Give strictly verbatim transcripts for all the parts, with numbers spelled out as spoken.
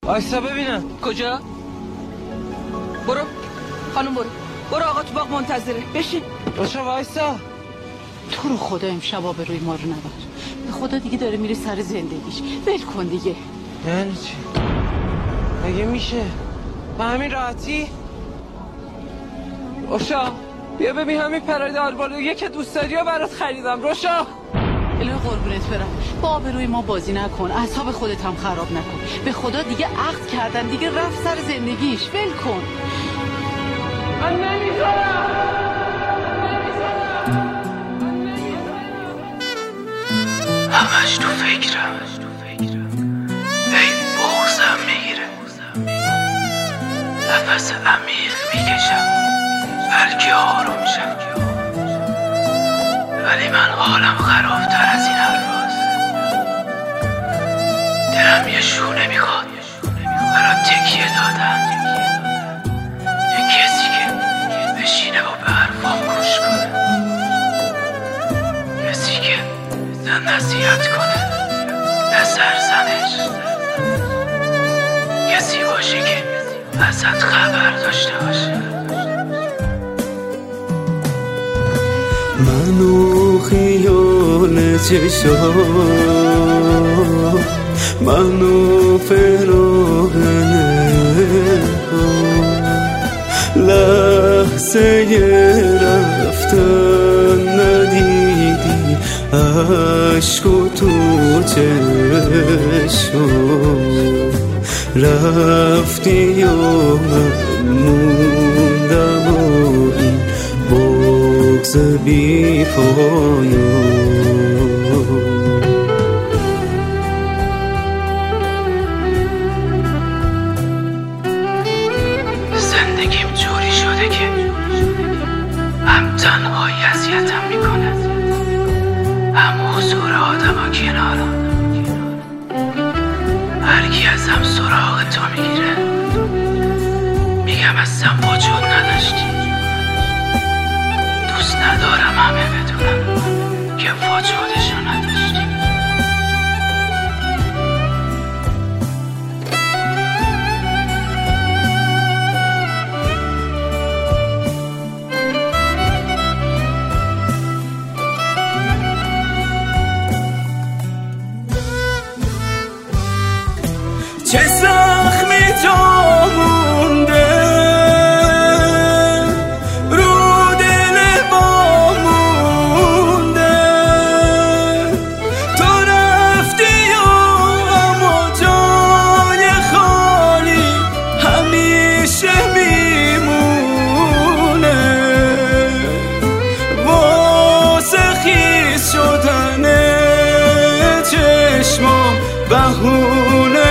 وایسا ببینم. کجا؟ برو خانم، برو برو، آقا تو باغ منتظره. بشین. باشه وایسا. تو رو خدا امشب آبروی ما رو نبر. به خدا دیگه داره میره سر زندگیش. ول کن دیگه. یعنی چی؟ مگه میشه؟ به همین راحتی؟ روشا بیا ببین همین پراید آلبالویه که دوست داری و برات خریدم. روشا الهی قربونت برم، با آبروی ما بازی نکن، اعصاب خودت هم خراب نکن. به خدا دیگه عقد کردن، دیگه رفت سر زندگیش. ول کن. من نمیذارم. همش تو فکرم، ای بغضم میگیره، نفس عمیق میکشم بلکه آروم شم، ولی من حالم خرابتر از این حرفاست. دلم یه شونه میخواد برای تکیه دادن، یه کسی که بشینه و به حرفام گوش کنه، کسی که نه نصیحت کنه نه سرزنش، کسی باشه که ازت خبر داشته باشه. منو خیال چشا، منو فراغنه لحظه رفتن ندیدی عشق و تو چشم رفتی و من موندم و این بغض بی پایان. زندگیم جوری شده که هم تنهایی اذیتم میکنه، هم حضور آدم ها کنارم. هرکی ازم سراغ تو میگیره، میگم اصلا وجود نداشتی. دوست ندارم همه بدونم که وجودشو نداشتی. چه زخمی جا مونده رو دل ما مونده، تو رفتی و اما جای خالی همیشه میمونه، واسه خیس شدن چشمام بهونه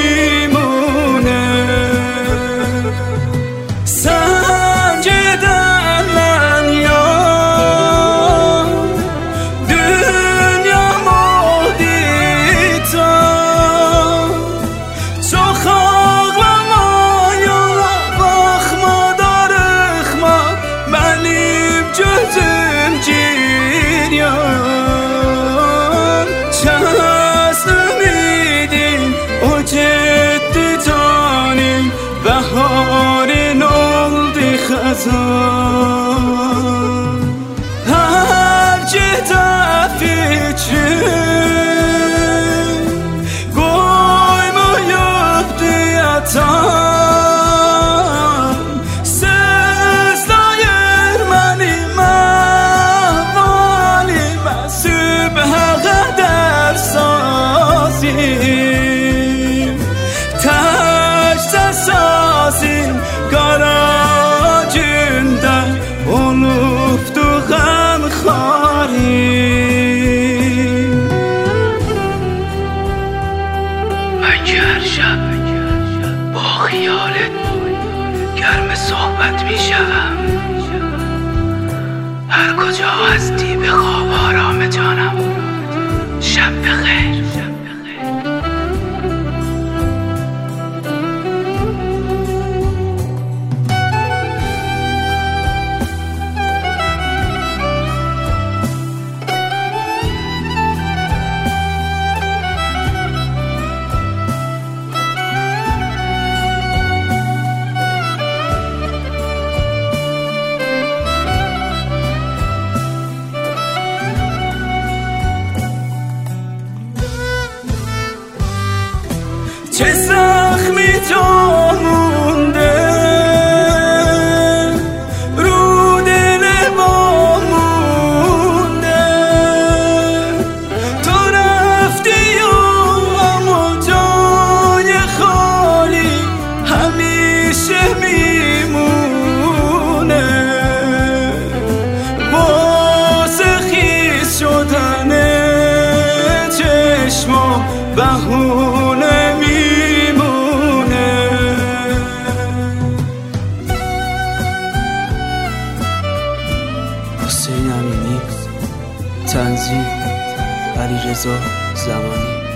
بهار نولد خزان هر چه تفیچه گوی مویب دیتان سزدایر منی موالی مسیب قدر سازیم تشت سازیم garacından olupdu غم خاری. من که هر شب با خیالت گرم صحبت می شدم، هر کجا هستی به خواب آرام جانم شب بخیر. چه زخمی جا مونده رو دل ما مونده. تو رفتی و اما جای خالی همیشه میمونه. واسه خیس شدن چشمام بهونه میمونه. حسین امینی، تنظیم علیرضا زمانی.